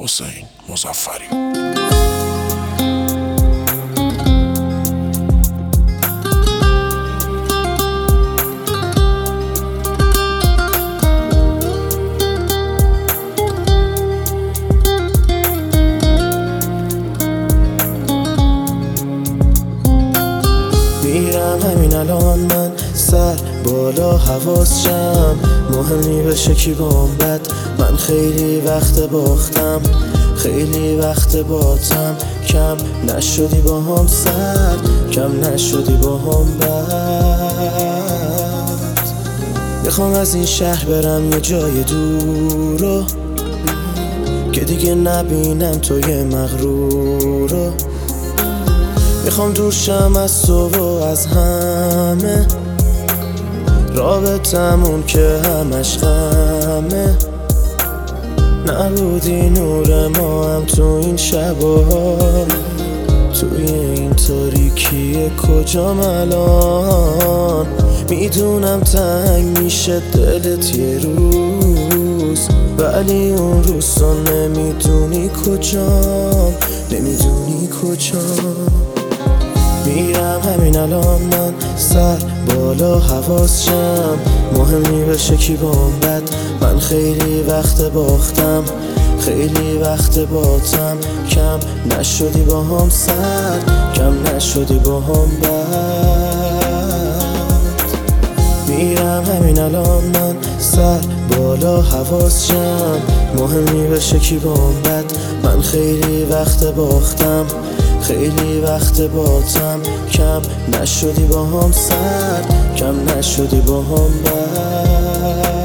حسین مظفری. میرم همین الان من سر بالا حواسشم، مهمی بشه کی بام بد. من خیلی وقت باختم، خیلی وقت باتم، کم نشدی با هم سر، کم نشدی با هم بد. میخوام از این شهر برم یه جای دورو که دیگه نبینم توی مغرورو. میخوام دور شم از تو و از همه رابطمون که همش غمه. نبودی نور ما هم تو این شبا، توی این تاریکی کجام الان. میدونم تنگ میشه دلت یه روز، ولی اون روز تو نمیدونی کجام، نمیدونی کجام. میرم همین الان من سر بالا حواسشم، مهمی بشه کی بام بد. من خیلی وقت باختم، خیلی وقت باتم، کم نشدی با هم سر، کم نشدی با هم بد. میرم همین الان من سر بالا حواسشم، مهمی بشه کی بام بد. من خیلی وقت باختم، خیلی وقت باتم، کم نشدی با هم سر، کم نشدی با هم بد.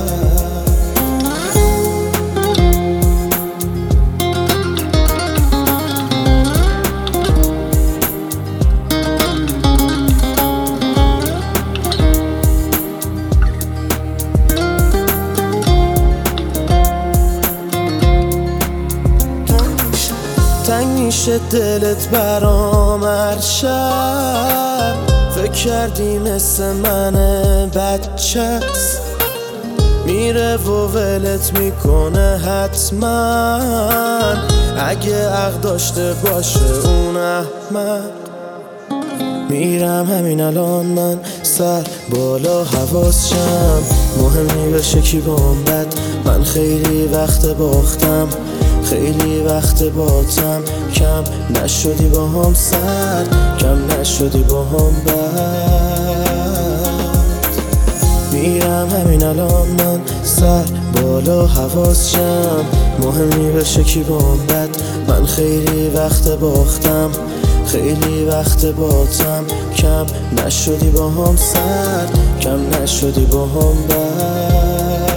تنگ میشه دلت برام هر شب، فکر کردی مثل من بچه‌ست، میره و ولت میکنه حتما. اگه عقل داشته باشه اون احمق. میرم همین الان من سر بالا حواسشم، مهمی بشه کی بام بد. من خیلی وقت باختم، خیلی وقت باتم، کم نشدی با هم سر، کم نشدی با هم بد. میرم همین الان من سر بالا حواسشم، مهمی بشه کی بام بد. من خیلی وقت باختم، خیلی وقت باتم، کم نشدی با هم سر، کم نشدی با هم بد.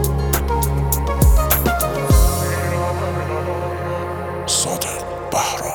صادق بهرام.